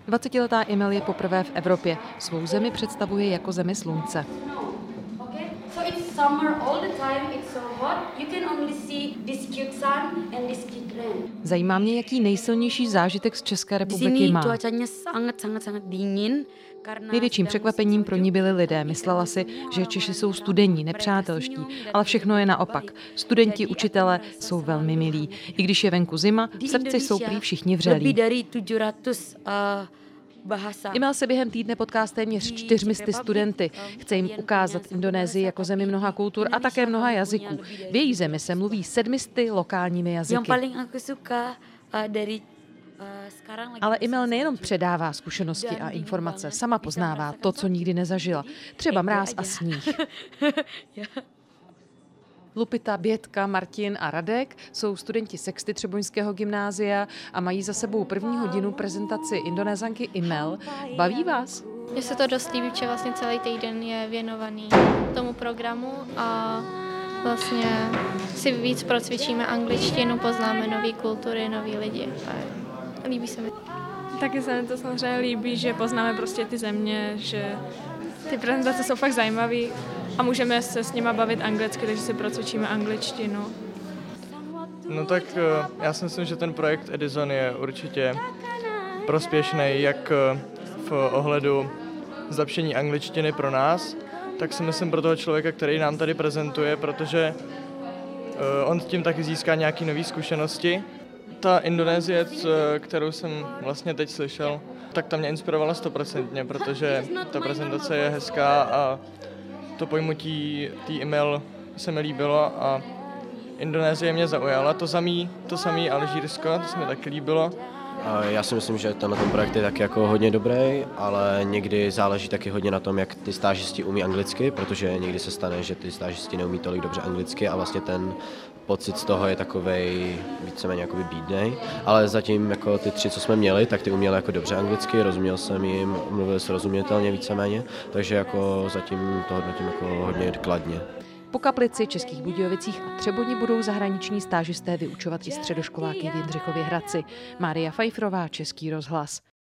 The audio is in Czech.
20letá Emil je poprvé v Evropě. Svou zemi představuje jako zemi slunce. Zajímá mě, jaký nejsilnější zážitek z České republiky má. Největším překvapením pro ní byli lidé. Myslela si, že Češi jsou studenní, nepřátelští, ale všechno je naopak. Studenti, učitelé jsou velmi milí. I když je venku zima, v srdci jsou prý všichni vřelí. Emil se během týdne potká s téměř 400 studenty. Chce jim ukázat Indonésii jako zemi mnoha kultur a také mnoha jazyků. V její zemi se mluví 700 lokálními jazyky. Ale Emil nejenom předává zkušenosti a informace, sama poznává to, co nikdy nezažila. Třeba mráz a sníh. Lupita, Bětka, Martin a Radek jsou studenti Sexty Třeboňského gymnázia a mají za sebou první hodinu prezentaci Indonézanky Emil. Baví vás? Mně se to dost líbí, že vlastně celý týden je věnovaný tomu programu a vlastně si víc procvičíme angličtinu, poznáme nové kultury, nový lidi. A líbí se mi. Taky se mi to samozřejmě líbí, že poznáme prostě ty země, že ty prezentace jsou fakt zajímavé a můžeme se s nima bavit anglicky, takže si procvičíme angličtinu. No tak já si myslím, že ten projekt Edison je určitě prospěšný jak v ohledu zlepšení angličtiny pro nás, tak si myslím pro toho člověka, který nám tady prezentuje, protože on tím taky získá nějaké nové zkušenosti. Ta Indonésie, kterou jsem vlastně teď slyšel, tak ta mě inspirovala 100%, protože ta prezentace je hezká a to pojmutí té Emil se mi líbilo a Indonésie mě zaujala. To samé Alžírsko, to se mi taky líbilo. Já si myslím, že ten projekt je taky jako hodně dobrý, ale někdy záleží taky hodně na tom, jak ty stážisti umí anglicky, protože někdy se stane, že ty stážisti neumí tolik dobře anglicky a vlastně ten pocit z toho je takovej víceméně jakoby bídnej, ale zatím jako ty 3, co jsme měli, tak ty uměli jako dobře anglicky, rozuměl jsem jim, mluvili srozumitelně víceméně, takže jako zatím to hodnotím jako hodně kladně. Po Kaplici, Českých Budějovicích a Třeboni budou zahraniční stážisté vyučovat i středoškoláky v Jindřichově Hradci. Mária Fajfrová, Český rozhlas.